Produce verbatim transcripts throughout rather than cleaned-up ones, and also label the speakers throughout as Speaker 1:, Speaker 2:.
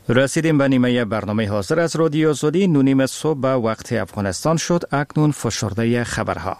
Speaker 1: رسیدیم به نیمه برنامه حاضر از رادیو آزادی. نونیم صبح به وقت افغانستان شد. اکنون فشرده خبرها.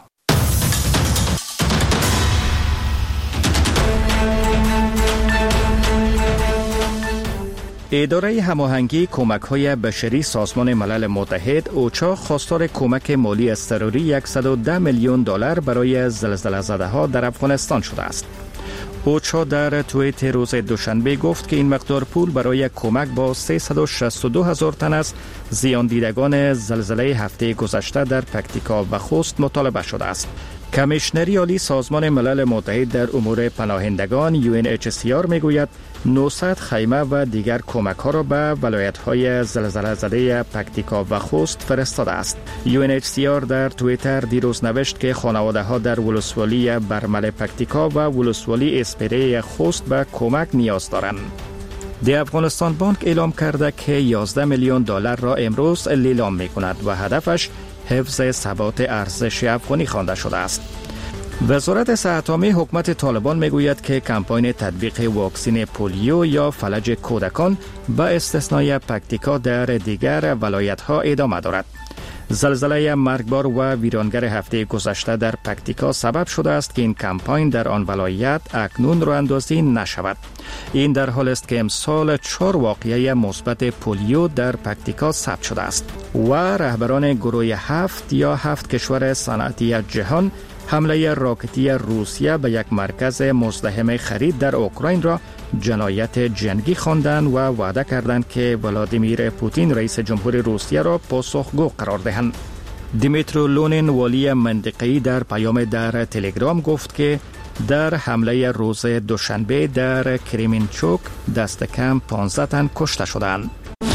Speaker 1: اداره هماهنگی کمک‌های بشری سازمان ملل متحد اوچا خواستار کمک مالی اضطراری صد و ده میلیون دلار برای زلزله زده‌ها در افغانستان شده است. اوچا در توییت روز دوشنبه گفت که این مقدار پول برای کمک با سیصد و شصت و دو هزار تن از زیان دیدگان زلزله هفته گذشته در پکتیکا و خوست مطالبه شده است. کمیشنری عالی سازمان ملل متحد در امور پناهندگان یو ان اچ سی آر میگوید نهصد خیمه و دیگر کمک ها را به ولایت های زلزله زده پکتیکا و خوست فرستاده است. یو ان اچ سی آر در توییتر دیروز نوشت که خانواده ها در ولسوالی برمل پکتیکا و ولسوالی اسپیره خوست به کمک نیاز دارند. دی افغانستان بانک اعلام کرده که یازده میلیون دلار را امروز لیلام می کند و هدفش حفظ ثبات ارزش افغانی خوانده شده است. وزارت صحت عامه حکومت طالبان میگوید که کمپاین تطبیق واکسن پولیو یا فلج کودکان به استثنای پکتیکا در دیگر ولایت‌ها ادامه دارد. زلزله مرگبار و ویرانگر هفته گذشته در پکتیکا سبب شده است که این کمپاین در آن ولایت اکنون راه اندازی نشود. این در حال است که امسال چهار واقعه مثبت پولیو در پکتیکا ثبت شده است و رهبران گروه هفت یا هفت کشور صنعتی جهان حمله راکتی روسیه به یک مرکز مزدحم خرید در اوکراین را جنایت جنگی خواندند و وعده کردند که ولادیمیر پوتین رئیس جمهور روسیه را پاسخگو قرار دهند. دیمیترو لونین والی منطقه‌ای در پیام در تلگرام گفت که در حمله روز دوشنبه در کریمینچوک دست کم پانزده تن کشته شدند.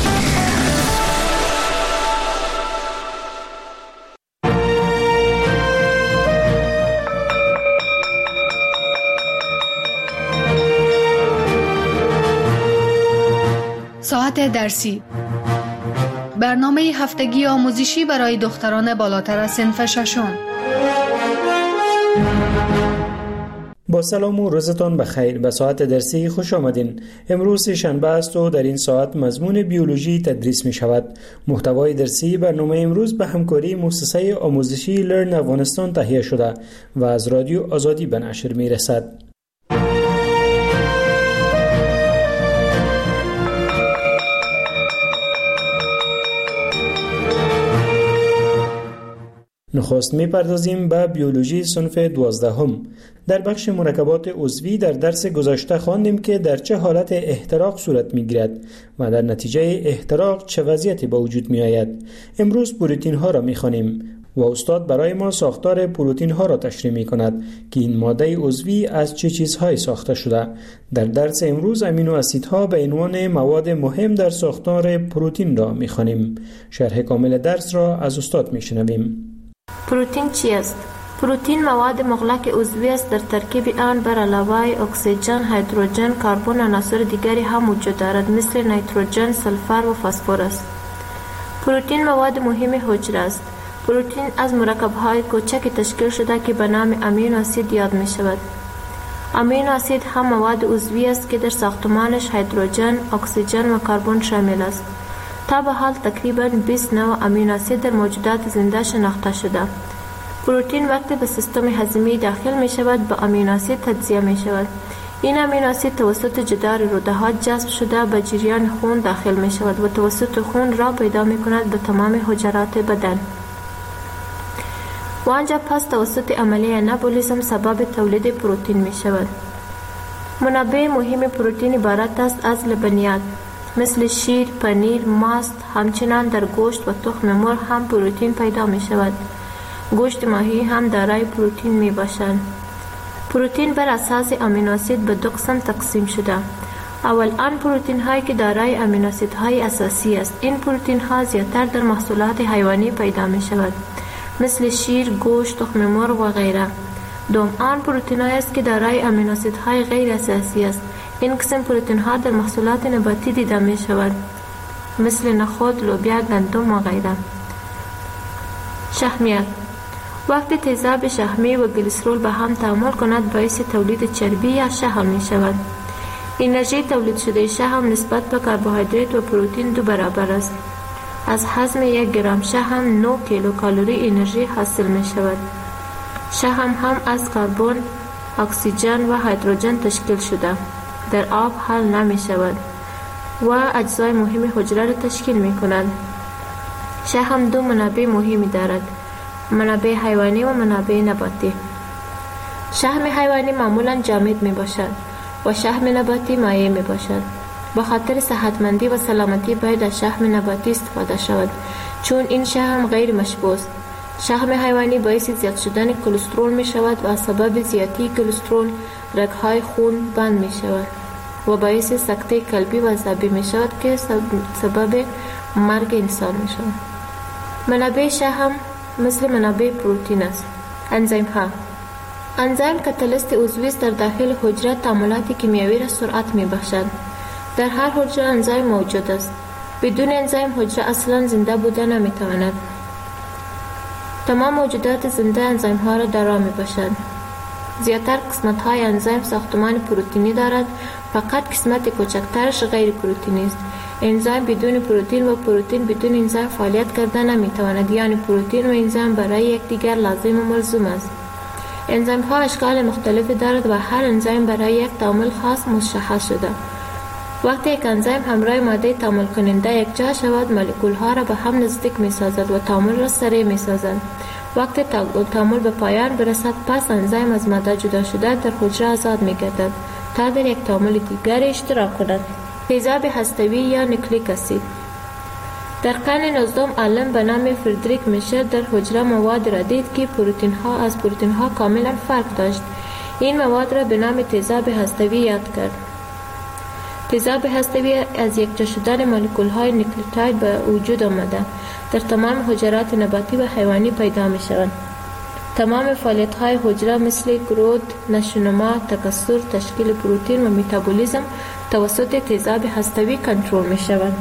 Speaker 2: ساعت درسی، برنامه هفتگی آموزشی برای دختران بالاتر از صنف ششم.
Speaker 3: با سلام و روزتان بخیر. به ساعت درسی خوش آمدین. امروز شنبه است و در این ساعت مضمون بیولوژی تدریس می شود. محتوای درسی برنامه امروز به همکاری مؤسسه آموزشی لرن افغانستان تهیه شده و از رادیو آزادی به نشر می رسد. نخست می‌پردازیم به بیولوژی صنف دوازدهم. در بخش مرکبات عضوی در درس گذشته خواندیم که در چه حالت احتراق صورت می‌گیرد و در نتیجه احتراق چه وضعیتی به وجود می‌آید. امروز پروتئین ها را می‌خوانیم و استاد برای ما ساختار پروتئین ها را تشریح می‌کند که این ماده عضوی از چه چیزهایی ساخته شده. در درس امروز امینو اسیدها به عنوان مواد مهم در ساختار پروتئین را می‌خوانیم. شرح کامل درس را از استاد می‌شنویم.
Speaker 4: پروتئین چی است؟ پروتئین مواد مغلق عضوی است. در ترکیب آن بر علاوه اکسیژن، هیدروژن، کربن و عناصر دیگری هم وجود دارد مثل نیتروژن، سلفر و فسفر است. پروتئین مواد مهم حجره است. پروتئین از مرکب‌های کوچک تشکیل شده که به نام امینو اسید یاد می شود. امینو اسید هم مواد عضوی است که در ساختمانش هیدروژن، اکسیژن و کربن شامل است. تا به حال تقریباً بیست نوع امینو اسید در موجودات زنده شناخته شده. پروتئین وقتی به سیستم هضمی داخل می شود به امینو اسید تجزیه می شود. این امینو اسید توسط جدار روده‌ها جذب شده به جریان خون داخل می شود و توسط خون راه پیدا می کند به تمام حجرات بدن و آنجا پس توسط عملیه انابولیسم سبب تولید پروتئین می شود. منابع مهم پروتئین عبارت است از لبنیات مثل شیر، پنیر، ماست. همچنان در گوشت و تخم مرغ هم پروتئین پیدا می شود. گوشت ماهی هم دارای پروتئین می باشد. پروتئین بر اساس امینو اسید به دو قسم تقسیم شده. اول آن پروتئین هایی که دارای امینو اسید های اساسی است. این پروتئین ها زیادتر در محصولات حیوانی پیدا می شود مثل شیر، گوشت، تخم مرغ و غیره. دوم آن پروتئین هایی است که دارای امینو اسید های غیر اساسی است. این قسم پروتئین ها در محصولات نباتی دیده می شود مثل نخود، لوبیا، گندم و غیره. شحمیات وقتی تیزاب شحمی و گلیسرول به هم تعامل کند باعث تولید چربی یا شحم می شود. انرژی تولید شده شحم نسبت به کربوهیدرات و پروتئین دو برابر است. از هضم یک گرم شحم نه کیلوکالری انرژی حاصل می شود. شحم هم از کربن، اکسیژن و هیدروژن تشکیل شده. در آب حل نمی شود و اجزای مهم حجره را تشکیل می کند. شحم دو منابع مهمی دارد: منابع حیوانی و منابع نباتی. شحم حیوانی معمولا جامد می باشد و شحم نباتی مایع می باشد. به خاطر صحتمندی و سلامتی باید از شحم نباتی استفاده شود، چون این شحم غیر مشبوع است. شحم حیوانی باعث زیاد شدن کلسترول می شود و از سبب زیادی کلسترول رگ‌های خون بند می شود و باعث سکته قلبی و عصبی می شود که سبب مرگ انسان می شود. منابع شحم مثل منابع پروتئین است. انزیم ها انزیم کاتالیست عضوی است در داخل حجره تعاملات کیمیایی را سرعت می بخشد. در هر حجره انزیم موجود است. بدون انزیم حجره اصلا زنده بوده نمی تواند. تمام موجودات زنده انزیم ها را دارا می باشد. زیادتر قسمت های انزیم ساختمان پروتئینی دارد، فقط قسمت کوچکترش غیر پروتئینی است. انزیم بدون پروتئین و پروتئین بدون انزیم فعالیت کردن نمی تواند، یعنی پروتئین و انزیم برای یکدیگر لازم و ملزوم است. انزیم ها اشکال مختلفی دارد و هر انزیم برای یک تعامل خاص مشخص شده. وقتی یک انزیم همراه ماده تعامل کننده یکجا شود، مولکول ها را به هم نزدیک می سازد و تعامل را سریع می سازد. وقتی تعامل به پایان برسد، پس انزیم از ماده جدا شده در حجره آزاد می گردد تا در یک تعامل دیگر اشتراک کند. تیزاب هسته‌ای یا نیوکلیک اسید. در قرن نوزدهم عالم به نام فردریک میشل در حجره مواد را دید که پروتئین ها از پروتئین ها کاملا فرق داشت. این مواد را به نام تیزاب هسته‌ای یاد کرد. تیزاب هسته‌ای از یکجا شدن مولکول های نیوکلیوتاید به وجود آمده در تمام حجرات نباتی و حیوانی پیدا می شوند. تمام فعالیت های حجره مثل گروث، نشونما، تکثر، تشکیل پروتئین و متابولیسم توسط تیزاب هسته‌ای کنترل می شوند.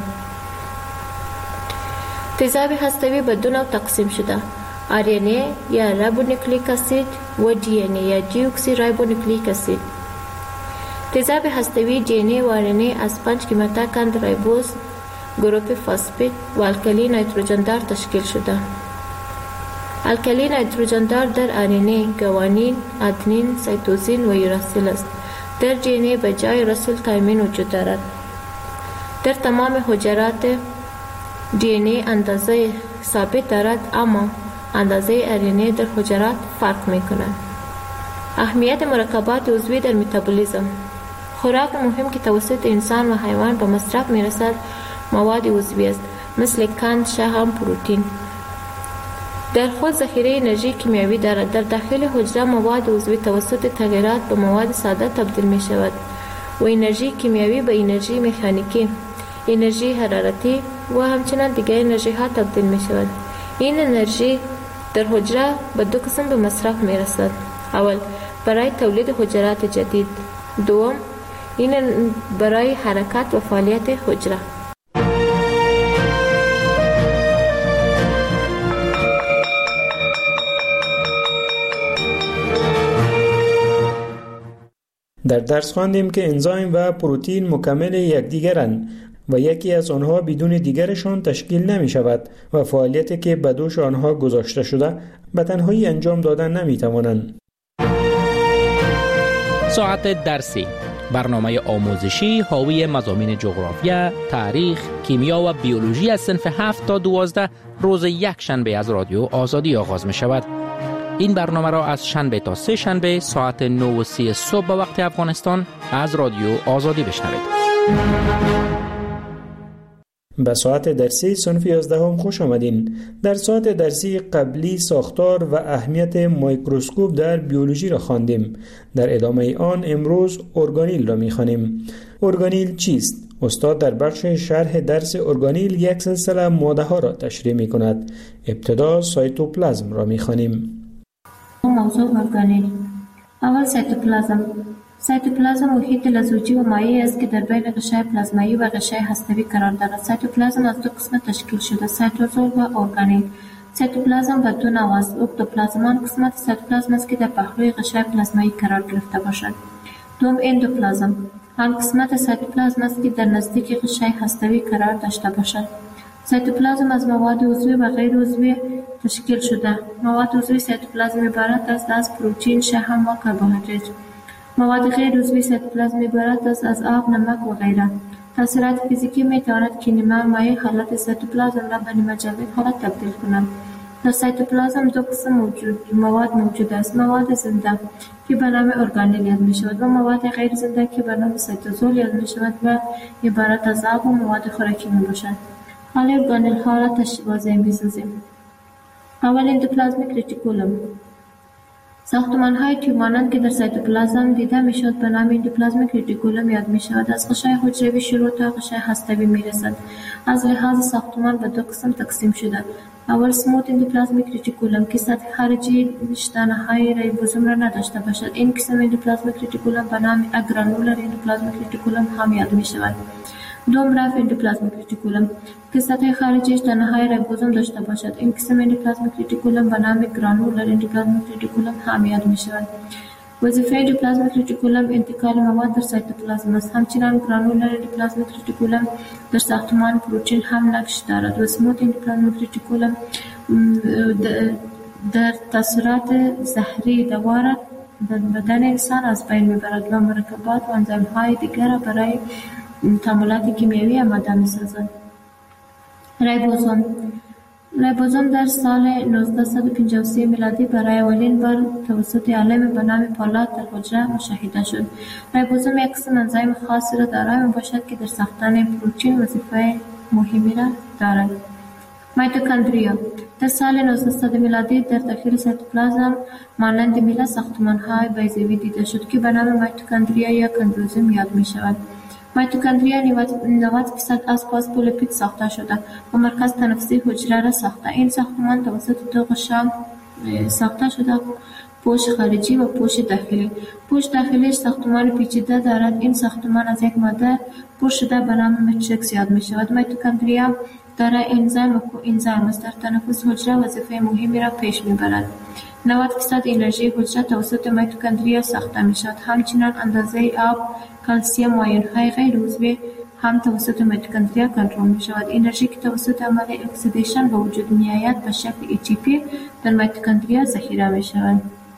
Speaker 4: تیزاب هسته‌ای به دو نوع تقسیم شده: آر ان ای یا ریبونوکلیک اسید و دی ان ای یا دی اکسی ریبونوکلیک اسید. تیزاب هسته‌ای دی ان ای و آر ان ای از پنج کیماتاکند ریبوز، گروپ فاسفید و الکلی نیتروژن دار تشکیل شده. الکلی نیتروژن دار در آر ان ای گوانین، آدنین، سایتوزین و یوراسیل است. در دی ان ای به جای رسول تایمین وجود دارد. در تمام حجرات دی ان ای اندازه ثابت دارد، اما اندازه آر ان ای در حجرات فرق می کند. اهمیت مرکبات عضوی در متابولیسم. خوراک مهم که توسط انسان و حیوان به مصرف می رسد مواد عضوی است، مثل قند، شحم، پروتئین. در خود ذخیره انرژی کیمیایی دارد. در داخل حجره مواد عضوی توسط تغییرات به مواد ساده تبدیل می شود و انرژی کیمیایی به انرژی مکانیکی، انرژی حرارتی و همچنین دیگر انرژی ها تبدیل می شود. این انرژی در حجره به دو قسم به مصرف می رسد: اول برای تولید حجرات جدید، دوم این برای حرکت و فعالیت حجره.
Speaker 3: در درس خواندیم که انزیم و پروتئین مکمل یکدیگرند و یکی از آنها بدون دیگرشان تشکیل نمی شود و فعالیتی که به دوش آنها گذاشته شده به تنهایی انجام دادن نمی توانند.
Speaker 5: ساعت درسی، برنامه آموزشی حاوی مضامین جغرافیا، تاریخ، کیمیا و بیولوژی از صنف هفت تا دوازده روز یک شنبه از رادیو آزادی آغاز می شود. این برنامه را از شنبه تا سه شنبه ساعت نه و سی صبح به وقت افغانستان از رادیو آزادی بشنوید.
Speaker 3: به ساعت درسی صنف یازدهم خوش آمدین. در ساعت درسی قبلی ساختار و اهمیت میکروسکوپ در بیولوژی را خواندیم. در ادامه آن امروز ارگانیل را می‌خوانیم. ارگانیل چیست؟ استاد در بخش شرح درس ارگانیل یک سلسله ماده ها را تشریح می‌کند. ابتدا سایتوپلازم را می‌خوانیم.
Speaker 4: موضوع ارگانیل. اول سایتوپلازم. سایتوپلازم محیط لزوجی و مایع است که در بین غشای پلازمایی و غشای هسته‌ای قرار دارد. سایتوپلازم از دو قسم تشکیل شده: سایتوزول و ارگانیل. سایتوپلازم به دو نوع است: اکتوپلازم آن قسمت سایتوپلازم است که در پهلوی غشای پلازمایی قرار گرفته باشد. دوم اندوپلازم. آن قسمت سایتوپلازم است که در نزدیک غشای هسته‌ای قرار داشته باشد. سایتوپلازم از مواد عضوی و غیر عضوی تشکیل شده. مواد عضوی سایتوپلازم عبارت است از پروتئین، شحم و کربوهیدرات. مواد غیر عضوی سایتوپلازم عبارت است از آب، نمک و غیره. تاثیرات فیزیکی می تواند که نیمه مایع حالت سایتوپلازم را به نیمه جامد حالت تبدیل کنند. در سایتوپلازم دو قسم موجود مواد موجود است: مواد زنده که به نام ارگانل یاد می شود و مواد غیر زنده که به نام سایتوزول یاد می شود و عبارت از آب و مواد خوراکی می باشد. حالا ارگانل ها را واضح می سازیم. اول اندوپلازمیک ریتیکولوم. ساختمان های تیوب مانند که در سایتوپلازم دیده می شود به نام اندوپلازمیک ریتیکولوم یاد می شود. از غشای حجروی شروع تا غشای هسته‌ای می رسد. از لحاظ ساختمان به دو قسم تقسیم شده. اول سموت اندوپلازمیک ریتیکولوم که سطح خارجی شتانه های ریبوزوم را نداشته باشد. این قسم اندوپلازمیک ریتیکولوم به نام اگرانولر اندوپلازمیک ریتیکولوم هم یاد می شود. دوم رف اندوپلازمیک ریتیکولوم که سطح خارجی شتانه های ریبوزوم داشته باشد. این قسم اندوپلازمیک ریتیکولوم به نام گرانولر اندوپلازمیک ریتیکولوم هم یاد می شود. وظیفه اندوپلازمیک ریتیکولوم انتقال مواد در سایتوپلازم است. همچنین گرانولر اندوپلازمیک ریتیکولوم در ساختمان پروتئین هم نقش دارد و سموت اندوپلازمیک ریتیکولوم در تاثیرات زهری دوا را در بدن انسان از بین میبرد و مرکبات و انزیم های دیگر را برای تعاملات کیمیایی آماده می‌سازد. ریبوزوم ریبوزوم در سال نوزده پنجاه و سه میلادی برای اولین بار توسط عالم به نام پولات در حجره مشاهده شد. ریبوزوم یک قسم انزیم خاصی را دارای میباشد که در ساختن پروتئین وظیفه مهمی را دارد. میتوکندریا در سال نوزده میلادی در داخل سایتوپلازم مانند میله ساختمان‌های بیضوی دیده شد که به نام میتوکندریا یا کندروزوم یاد می‌شود. میتوکندریا نود درصد از فاسفولیپید ساخته شده و مرکز تنفسی حجره را ساخته. این ساختمان توسط دو غشا ساخته شده: پوش خارجی و پوش داخلی. پوش داخلیش ساختمان پیچیده دارد. این ساختمان از یک ماده پر شده به نام ماتریکس یاد می شود. میتوکندریا دارای انزیم و کوانزیم است. در تنفس حجره وظیفه مهمی را پیش می برد. نود درصد انرژی حجره توسط میتوکندریا ساخته می شود. همچنین اندازه آب، کلسیم و آیون‌های غیر عضوی هم توسط میتوکندریا کنترل می شود. انرژی که توسط عمل اکسیدیشن به وجود می آید به شکل ای تی پی در میتوکندریا ذخیره می شود.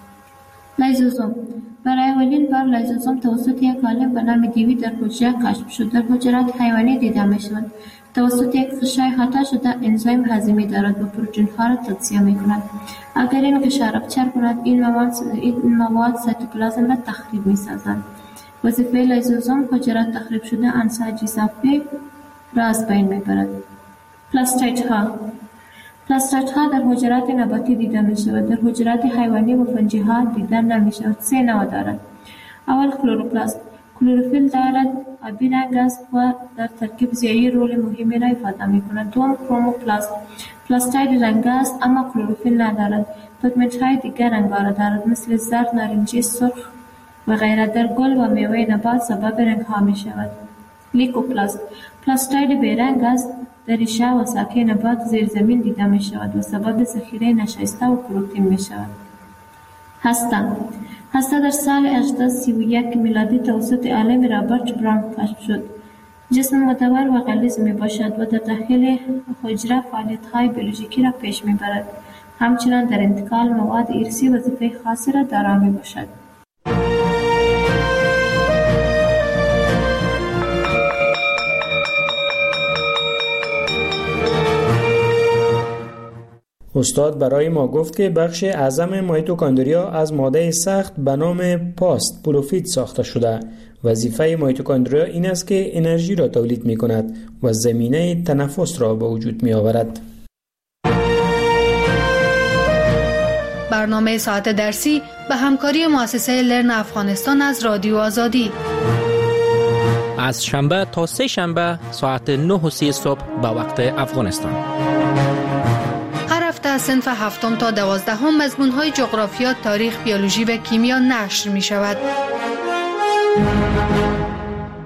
Speaker 4: لیزوزوم برای اولین بار لیزوزوم توسط یک عالم به نام دیوی در حجره کشف شد. در حجرات حیوانی دیده می شود. توسط یک غشای احاطه شده انزیم هضمی دارد و پروتئین ها را تجزیه می کند. اگر این غشا رپچر کند این مواد این مواد سایتوپلازم را تخریب می سازند. وظیفه لیزوزوم حجرات تخریب شده انساج اضافی را از بین می برد. پلاستید ها پلاستید ها در حجرات نباتی دیده می شود. در حجرات حیوانی و فنجی ها دیده نمی شود. سه نوع دارد. اول کلروپلاست. کلروفیل دارد، آبی رنگ است و در ترکیب ضیایی رول مهمی را ایفاده می کند. دوم کروموپلاست. پلاستید رنگ است اما کلروفیل ندارد. پیگمنت های دیگر رنگارا دارد مثل زرد، نارنجی، سرخ و غیره. در گل و میوه نبات سبب رنگ ها می شود. لیکوپلاست. پلاستید بیرنگ است. در ریشه و ساقه نبات زیر زمین دیده می شود و سبب ذخیره نشایسته و پروتئین می شود. هسته هسته در سال هزار و هشتصد و سی و یک میلادی توسط عالم رابرت براون کشف شد. جسم مدور و غلیظ می باشد و در داخل حجره فعالیت های بیولوژیکی را پیش می برد. همچنین در انتقال مواد ارثی وظیفه خاصی را دارا می باشد.
Speaker 3: استاد برای ما گفت که بخش اعظم میتوکندریا از ماده سخت به نام پاست پروفید ساخته شده. وظیفه میتوکندریا این است که انرژی را تولید می کند و زمینه تنفس را به وجود می آورد.
Speaker 2: برنامه ساعت درسی به همکاری مؤسسه لرن افغانستان از رادیو آزادی.
Speaker 5: از شنبه تا سه شنبه ساعت نه و سی صبح به وقت افغانستان.
Speaker 2: هفته صنف هفتم تا دوازدهم مضمون‌های جغرافیا، تاریخ، بیولوژی و کیمیا نشر می شود.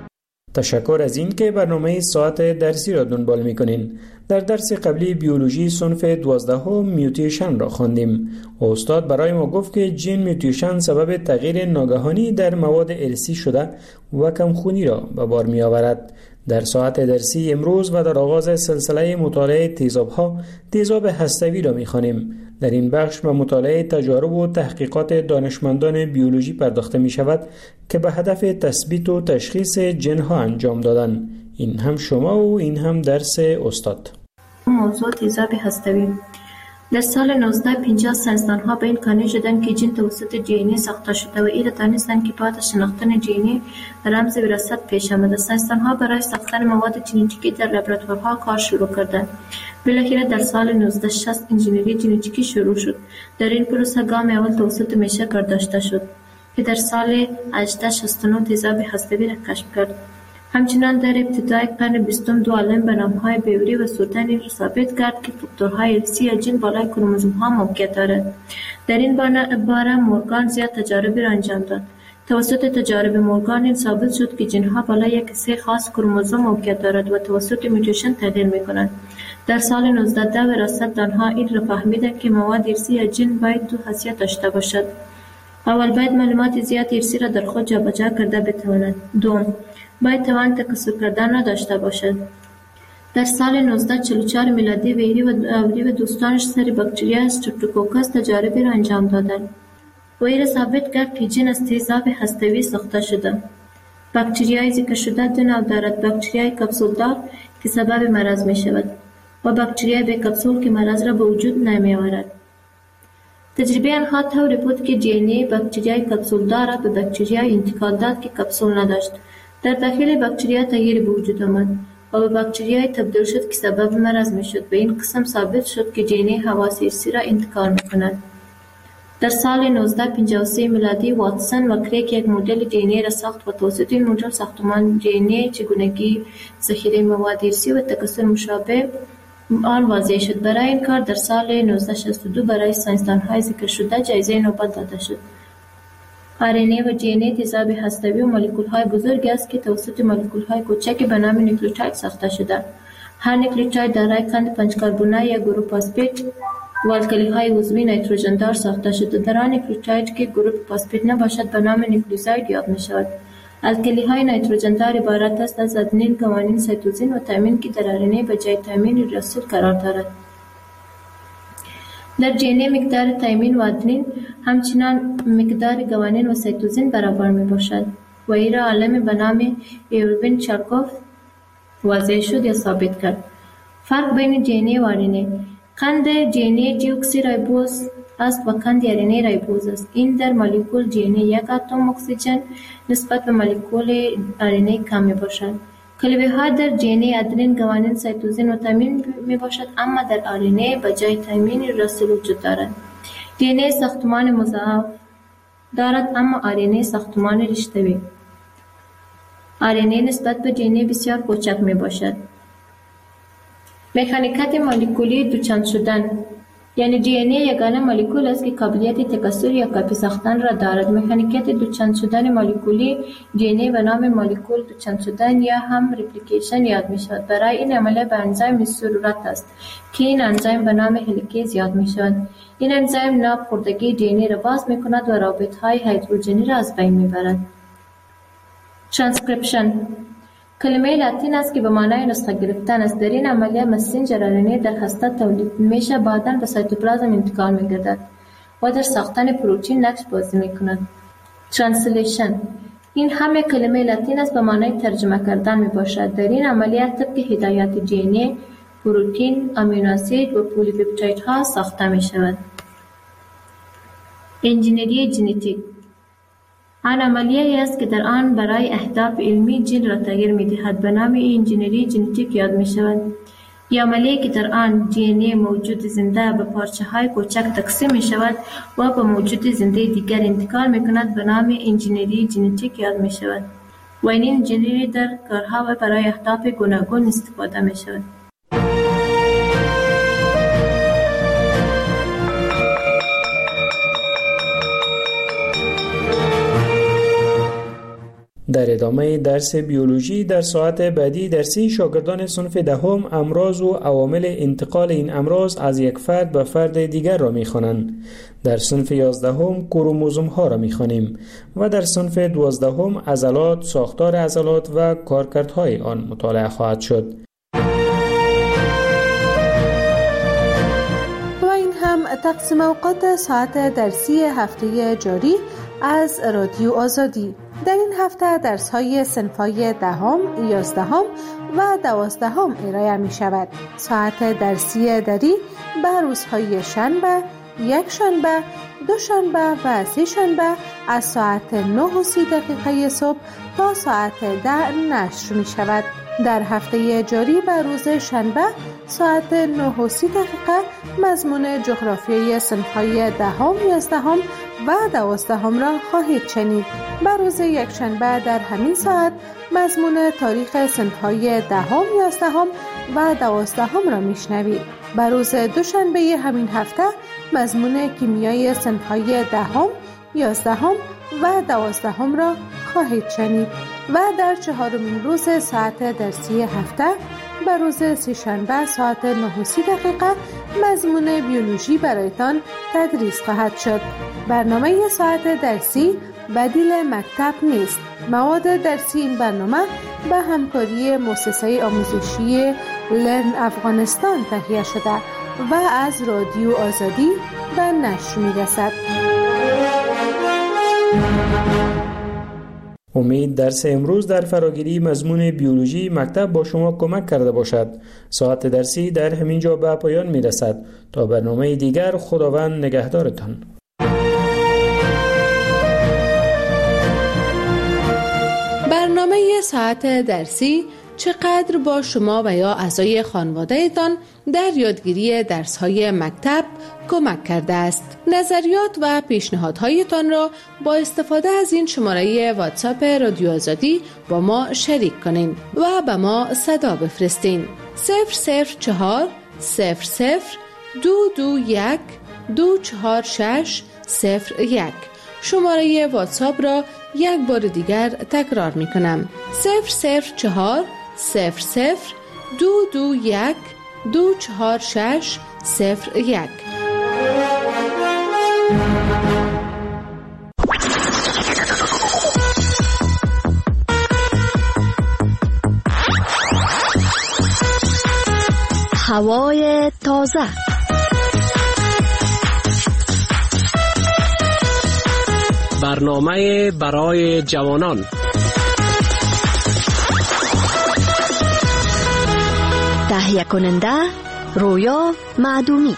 Speaker 3: تشکر از این که برنامه ساعت درسی را دنبال می‌کنین. در درس قبلی بیولوژی صنف دوازدهم میوتیشن را خواندیم. استاد برای ما گفت که جین میوتیشن سبب تغییر ناگهانی در مواد ارثی شده و کمخونی را به بار می‌آورد. در ساعت درسی امروز و در آغاز سلسله مطالعه تیزاب‌ها تیزاب هسته‌ای را می‌خوانیم. در این بخش به مطالعه تجارب و تحقیقات دانشمندان بیولوژی پرداخته می شود که به هدف تثبیت و تشخیص جن‌ها انجام دادن. این هم شما و این هم درس استاد.
Speaker 4: موضوع تیزاب هسته‌ای. در سال نوزده پنجاه ساینسدان‌ها به این قانع شدند که جین توسط دی ان ای ساخته شده و این دانستند که بعد از شناختن دی ان ای رمز وراثت پیش آمده. ساینسدان‌ها برای ساختن مواد ژنتیکی در لابراتوارها کار شروع کردند. بالاخره در سال نوزده شصت انجینری ژنتیکی شروع شد. در این پروسه گام اول توسط میشه کرداشته شد که در سال هجده شصت و نه تیزاب هسته‌ای را کشف کرد. همچنان در ابتدای قرن بیستم دو عالم به نام‌های بیوری و سوتن این را ثابت کرد که فاکتورهای ارثی یا جین بالای کروموزوم‌ها موقعیت دارد. در این باره مورگان زیاد تجاربی را انجام داد. توسط تجارب مورگان این ثابت شد که جین‌ها بالای یک سه خاص کروموزوم موقعیت دارد و توسط میوتیشن تغییر می‌کنند. در سال نوزده ده وراثت دانها این را فهمیدند که مواد ارثی یا جین باید دو خاصیت داشته باشد. اول باید معلومات زیاد ارثی را در خود جابجا کرده بتواند. دوم باید توان تکثر کردن را داشته باشد. در سال نوزده چهل و چهار میلادی ویری و اوری و دوستانش سر باکتریا استرپتوکوکس تجاربی را انجام دادند و این را ثابت کرد که جین از تیزاب هسته‌ای ساخته شده. باکتریای ذکر شده دو نوع دارد: باکتریای کپسولدار که سبب مرض می شود و باکتریای بی کپسول که مرض را به وجود نمی آورد. تجربه آنها طوری بود که دی ان ای باکتریای کپسولدار را به باکتریای انتقال داد که کپسول نداشت. در داخل باکتریا تغییر به وجود آمد و به باکتریای تبدیل شد که سبب مرض می شد. به این قسم ثابت شد که دی ان ای حواس ارثی را انتقال می کند. در سال نوزده پنجاه و سه میلادی واتسون و کریک یک مدل دی ان ای را ساخت و توسط این مدل ساختمان دی ان ای، چگونگی ذخیره مواد ارثی و تکثر مشابه آن واضح شد. برای این کار در سال نوزده شصت و دو برای ساینسدان‌های ذکر شده جایزه نوبل داده شد. آر ان ای و دی ان ای تیزاب هسته‌ای و مولکول‌های بزرگی است که توسط مولکول‌های کوچک به نام نیوکلیوتاید ساخته شده. هر نیوکلیوتاید دارای قند پنج کربنی یا گروپ فاسفیت و الکلی‌های عضوی نیتروژن دار ساخته شده. در آن نیوکلیوتاید که گروپ فاسفیت نباشد به نام نیوکلیوزاید یاد می‌شود. الکلی‌های نیتروژن دار عبارت است از آدنین، گوانین، سایتوزین و تامین که در آر ان ای به جای تامین رسول قرار دارد. در دی ان ای مقدار تایمین و آدنین همچنان مقدار گوانین و سایتوزین برابر می باشد و این را عالم به نام ایروین چارکوف واضح شد یا ثابت کرد. فرق بین دی ان ای و آر ان ای: قند دی ان ای دیوکسی رایبوز است و قند آر ان ای رایبوز است. این در مولکول دی ان ای یک اتم اکسیژن نسبت به مولکول آر ان ای کم می باشد. کلبه ها در دی ان ای آدنین، گوانین، سایتوزین و تامین می باشد، اما در آر ان ای به جای تامین رسول وجود دارد. دی ان ای ساختمان مضاعف دارد اما آر ان ای ساختمان رشته‌ای. آر ان ای نسبت به دی ان ای بسیار کوچک می باشد. مکانیکات مولکولی دوچند شدن، یعنی دی ان ای یگانه مولکول است که قابلیت تکثر یا کپی ساختن را دارد. مکانیکات دوچند شدن مولکولی دی ان ای به نام مولکول دوچند شدن یا هم ریپلیکیشن یاد می شود. برای این عملیه به انزیم ضرورت است که این انزیم به نام هلیکیز یاد می شود. این انزیم ناب خوردگی دی ان ای را باز می کند و رابط های هیدروژنی را از بین می برد. ترانسکریپشن کلمه لاتین است که به معنای نسخه گرفتن است. در این عملیه مسنجر آر ان ای در هسته تولید میشه، بعداً به سایتوپلازم انتقال می‌گردد و در ساختن پروتئین نقش بازی می‌کند. ترانسلیشن این هم یک کلمه لاتین است به معنای ترجمه کردن میباشد. در این عملیه طبق هدایات دی ان ای پروتئین، آمینو اسید و پلی پپتایدها ساخته می‌شود. انجینری ژنتیک آن عملیه است که در آن برای اهداف علمی جین را تغییر می‌دهد. به نام انجینری ژنتیک یاد می‌شود. این عملیه که در آن دی ان ای موجود زنده به پارچه‌های کوچک تقسیم می‌شود و به موجود زنده دیگر انتقال می‌کند به نام انجینری ژنتیک یاد می‌شود و این انجینری در کارها و برای اهداف گوناگون استفاده می‌شود.
Speaker 3: در ادامه درس بیولوژی در ساعت بعدی درسی شاگردان صنف دهم امراض و عوامل انتقال این امراض از یک فرد به فرد دیگر را می‌خوانند. در صنف یازدهم کروموزوم ها را می‌خوانیم و در صنف دوازدهم عضلات، ساختار عضلات و کارکردهای آن مطالعه خواهد شد.
Speaker 2: و این هم تقسیم اوقات ساعت درسی هفته جاری از رادیو آزادی. در این هفته درس‌های صنف‌های دهم، یازدهم و دوازدهم ارائه می‌شود. ساعت درسی دری به روزهای شنبه، یک شنبه، دو شنبه و سه شنبه از ساعت نه و سی دقیقه صبح تا ساعت ده نشر می‌شود. در هفته جاری به روز شنبه ساعت نه و سی دقیقه مضمون جغرافیای صنف‌های دهم، یازدهم و دوازدهم را خواهید شنید. به روز یک شنبه در همین ساعت مضمون تاریخ صنف‌های دهم، یازدهم و دوازدهم را میشنوید. به روز دوشنبه همین هفته مضمون کیمیای صنف‌های دهم، یازدهم و دوازدهم را خواهید شنید و در چهارمین روز ساعت درسی هفته به روز سه‌شنبه ساعت نه و سی دقیقه مضمون بیولوژی برایتان تدریس خواهد شد. برنامه ساعت درسی بدیل مکتب نیست. مواد درسی این برنامه به همکاری مؤسسه آموزشی لرن افغانستان تهیه شده و از رادیو آزادی به نشر می‌رسد.
Speaker 3: امید درس امروز در فراگیری مضمون بیولوژی مکتب با شما کمک کرده باشد. ساعت درسی در همین جا به پایان می رسد. تا برنامه دیگر خداوند نگهدارتان.
Speaker 2: برنامه ساعت درسی چقدر با شما و یا اعضای خانواده‌تان در یادگیری درس‌های مکتب کمک کرده است. نظریات و پیشنهادهایتان را با استفاده از این شماره واتساپ رادیو آزادی با ما شریک کنین و به ما صدا بفرستین. صفر صفر چهار صفر صفر دو دو یک دو چهار شش صفر یک. شماره واتساپ را یک بار دیگر تکرار می کنم. صفر صفر چهار صفر صفر دو دو یک دو چهار شش صفر یک.
Speaker 6: هوای تازه.
Speaker 7: برنامه برای جوانان.
Speaker 6: تهیه کننده رویا معدومی.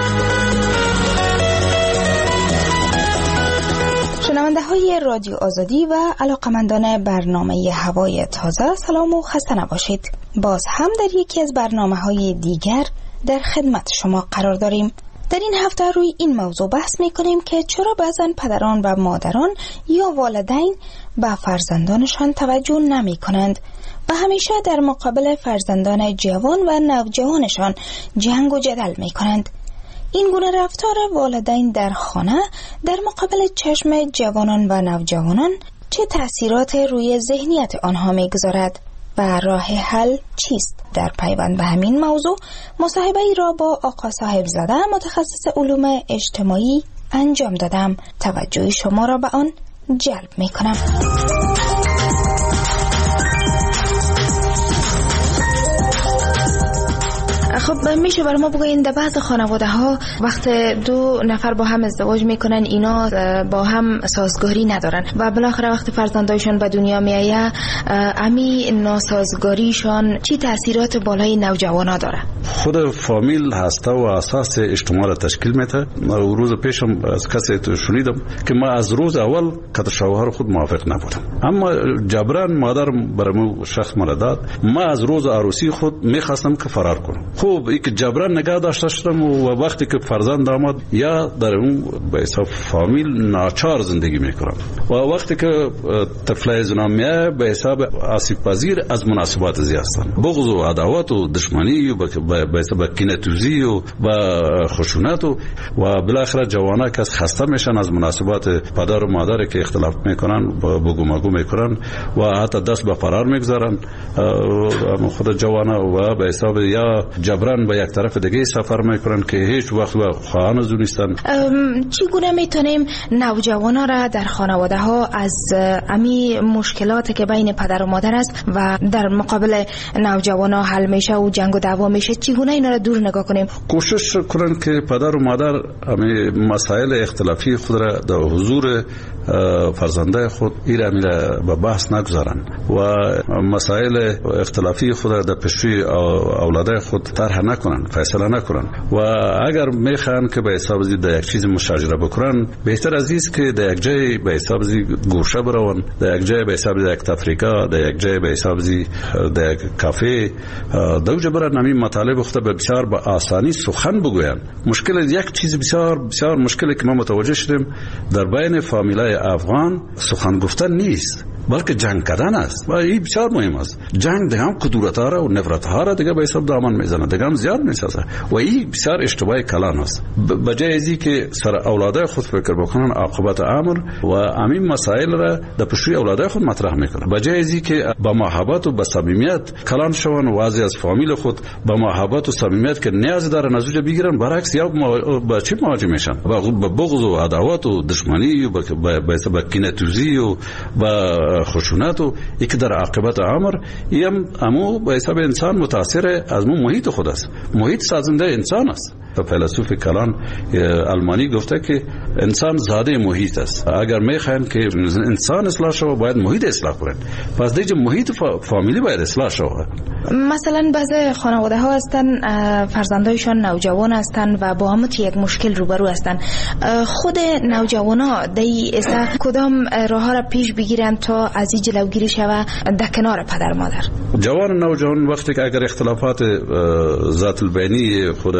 Speaker 8: شنونده های رادیو آزادی و علاقمندان برنامه هوای تازه، سلام و خسته نباشید. باز هم در یکی از برنامه های دیگر در خدمت شما قرار داریم. در این هفته روی این موضوع بحث می کنیم که چرا بعضن پدران و مادران یا والدین به فرزندانشان توجه نمی کنند و همیشه در مقابل فرزندان جوان و نوجوانشان جنگ و جدل می کنند. این گونه رفتار والدین در خانه در مقابل چشم جوانان و نوجوانان چه تأثیرات روی ذهنیت آنها می گذارد و راه حل چیست؟ در پیوند به همین موضوع مصاحبه ای را با آقا صاحب زاده متخصص علوم اجتماعی انجام دادم. توجه شما را به آن جلب می کنم. خب میشه برای ما بگوین در بعض خانواده ها وقت دو نفر با هم ازدواج میکنن اینا با هم سازگاری ندارن و بالاخره وقت فرزندایشون به دنیا میایه امی ناسازگاریشون چی تاثیرات بالای نوجوانا داره؟
Speaker 9: خود فامیل هسته و اساس اجتماع را تشکیل میده. روز پیشم از کسی شنیدم که ما از روز اول که شوهر خود موافق نبودم، اما جبران مادر برام شخص مرا داد. ما از روز عروسی خود میخواستم که فرار کنم. خب خوب یک جبران نگاه داشته شدم و وقتی که فرزند آمد یا در اون به حساب فامیل ناچار زندگی میکنم و وقتی که طفل زنان میه به حساب آسیب پذیر از مناسبات زی هستن، بغض و عداوت و دشمنی و به حساب کینه‌توزی و خشونت و و بالاخره جوانا که خسته میشن از مناسبات پدر و مادر که اختلاف میکنن بگو مگو میکنن و حتی دست به فرار میگذارن خود جوانا و به حساب یا جبران به یک طرف دیگه سفر میکنن که هیچ وقت به خواهان از نیستن.
Speaker 8: چگونه میتونیم نوجوانا را در خانواده ها از امی مشکلاتی که بین پدر و مادر است و در مقابل نوجوانا حل میشه و جنگ و دعوا میشه، چگونه اینا را دور نگاه کنیم؟
Speaker 9: کوشش کنن که پدر و مادر امی مسائل اختلافی خود را در حضور فرزنده خود ایره میره به بحث نگذارن و مسائل اختلافی خود را در پیشوی اولاده خود طرح نکنن، فیصله نکنن و اگر میخوان که به حساب زی در یک چیز مشاجره بکنن، بهتر از است که در یک جای به حساب زی گوشه برون، در یک جای به حساب زی یک تفریقه، در یک جای به حساب زی در یک کافه دوجه برن همین مطالب خود به بسیار با آسانی سخن بگوین. مشکل یک چیز بسیار بسیار مشکلی که ما متوجه شدیم در بین فامیلای افغان سخن گفتن نیست، بلکه جنگ کردن است و این بسیار مهم است. جنگ دیگه هم کدورت ها را و نفرت ها را دیگه به حساب دامن میزنه، دیگه هم زیاد میسازه و این بسیار اشتباه کلان است. بجای ازی که سر اولاده خود فکر بکنن عاقبت امر و همین مسائل را در پیشوی اولاده خود مطرح میکنن، بجای ازی که با محبت و با صمیمیت کلان شون و از از فامیل خود با محبت و صمیمیت که نیاز داره نزوج بگیرن، برعکس یا با چی مواجه میشن؟ با بغض و عداوت و دشمنی و با کینه‌توزی و با خشونت و یک در عاقبت امر ایم امو به حساب انسان متاثر از مو محیط خود است. محیط سازنده انسان است. فیلسوف کلان آلمانی گفته که انسان زاده محیط است. اگر میخواین که انسان اصلاح شود باید محیط اصلاح کنند. پس دیگه محیط فامیلی باید اصلاح شود.
Speaker 8: مثلا بعضی خانواده ها هستن فرزندایشان نوجوان هستن و با هم یک مشکل روبرو هستن، خود نوجوان ها دی اسا کدام راه ها را پیش بگیرن تا از این جلوگیری شود در کنار پدر مادر؟
Speaker 9: جوان نوجوان وقتی که اگر اختلافات ذات البینی خود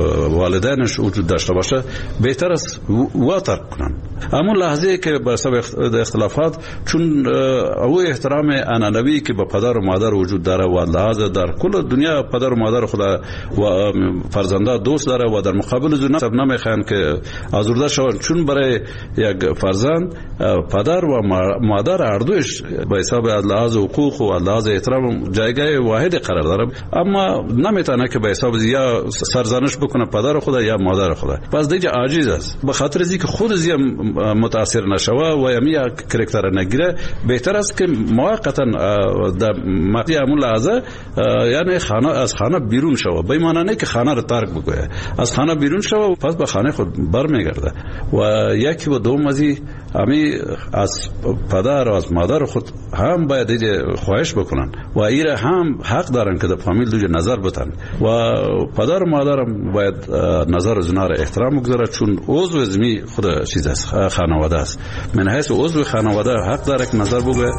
Speaker 9: والدینش وجود داشته باشه بهتر است وا ترک کنن. اما لحظه که به سبب اختلافات چون او احترام انانوی که به پدر و مادر وجود داره و لحظه در کل دنیا پدر و مادر خدا و فرزنده دوست داره و در مقابل زنا سب نمیخوان که آزرده شون، چون برای یک فرزند پدر و مادر هر دوش به حساب لحاظ حقوق و لحاظ احترام جایگاه واحد قرار داره، اما نمیتونه که به حساب یا سرزنش بکنه پدر خدا یا مادر خدا. پس دیگه عاجز است. به خاطر از اینکه خود زی متاثر نشوه و یمی کرکتر نگیره، بهتر است که موقتا در مقطع همون لحظه یعنی خانه از خانه بیرون شوه، به معنی نه که خانه رو ترک بکنه، از خانه بیرون شوه پس به خانه خود برمیگرده و یکی و دوم ازی همی از پدر و از مادر خود هم باید دیگه خواهش بکنن و ایره هم حق دارن که در فامیل دیگه نظر بتن و پدر و مادر هم باید نظر زنا را احترام بگذاره، چون عضو زمی خود چیز است، خانواده است. من حیث عضو خانواده حق داره که نظر بگه.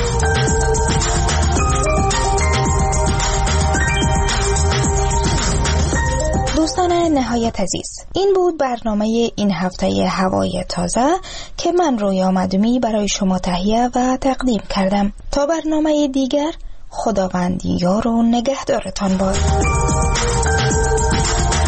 Speaker 8: دوستان نهایت عزیز، این بود برنامه این هفته هوای تازه که من رویا مدومی برای شما تهیه و تقدیم کردم. تا برنامه دیگر، خداوند یار و نگهدارتان باد.